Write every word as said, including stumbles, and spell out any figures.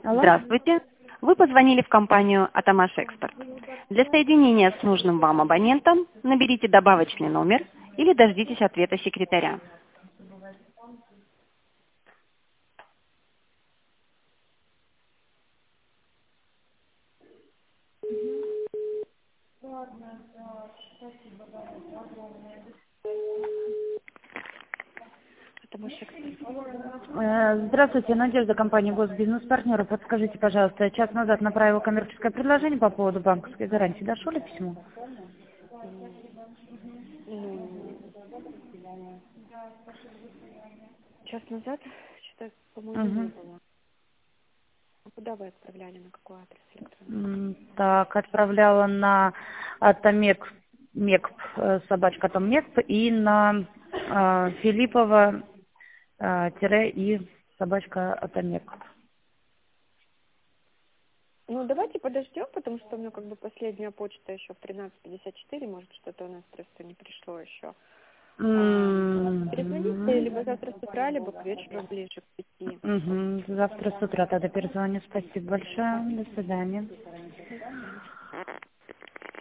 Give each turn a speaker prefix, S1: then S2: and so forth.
S1: Алло?
S2: Здравствуйте. Вы позвонили в компанию «Атамаш Экспорт». Для соединения с нужным вам абонентом наберите добавочный номер или дождитесь ответа секретаря. «Атамаш Экспорт».
S1: Э, Здравствуйте, Надежда, компания Госбизнес-партнеры. Подскажите, пожалуйста, час назад направила коммерческое предложение по поводу банковской гарантии. Дошло ли письмо?
S2: Ну, час назад, что-то, по-моему, не
S1: Угу.
S2: было. А куда вы отправляли, на какой адрес электронный?
S1: М, Так, отправляла на Атомек, Мекп, э, собачка Атомек, и на э, Филиппова, э, тире и собачка Атомек.
S2: Ну, давайте подождем, потому что у меня как бы последняя почта еще в тринадцать пятьдесят четыре, может, что-то у нас просто не пришло еще. А, перезвоните
S1: Мгм.
S2: либо завтра с утра, либо к вечеру ближе к пяти.
S1: Мгм. Завтра с утра тогда перезвоню. Спасибо большое. До свидания.